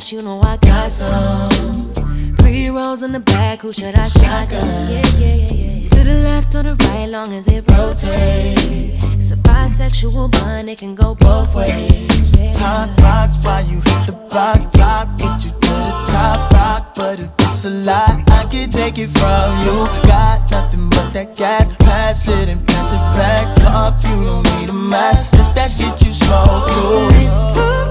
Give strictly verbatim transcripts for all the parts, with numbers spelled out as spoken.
cash, you know I got some. Pre-rolls in the back, who should I shotgun? Yeah, yeah, yeah, yeah. To the left or the right, long as it rotates. It's a bisexual bond, it can go both ways. Yeah. Hot box, why you hit the box top? Get you to the top rock, but if it's a lie, I can take it from you. Got nothing but that gas, pass it and pass it back. Off, you don't need a mask, it's that shit you smoke too.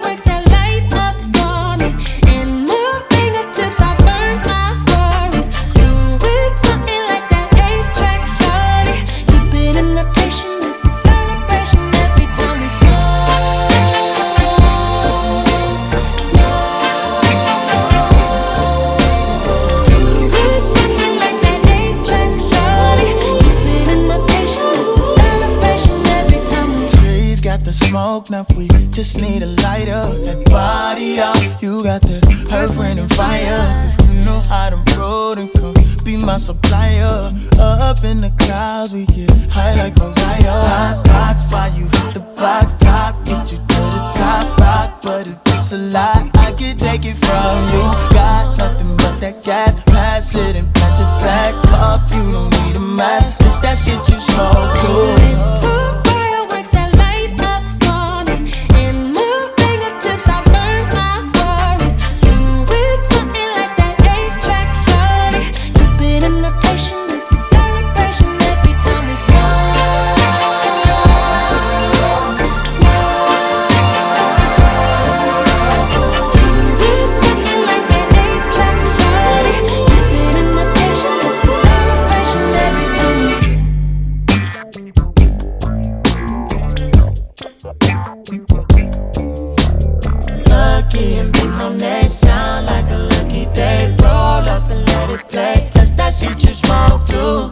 The smoke, now we just need a lighter. That body up, you got the earth, wind, and fire. If you know how to roll, then come be my supplier. Up in the clouds, we get high like a fire. Hot box, why you hit the box top? Get you to the top rock, but if it's a lie, I can take it from you. Got nothing but that gas, pass it and pass it back. Off, you don't need a mask, it's that shit you smoke too. Lucky and be my name, sound like a lucky day. Roll up and let it play, that's that shit you smoke too.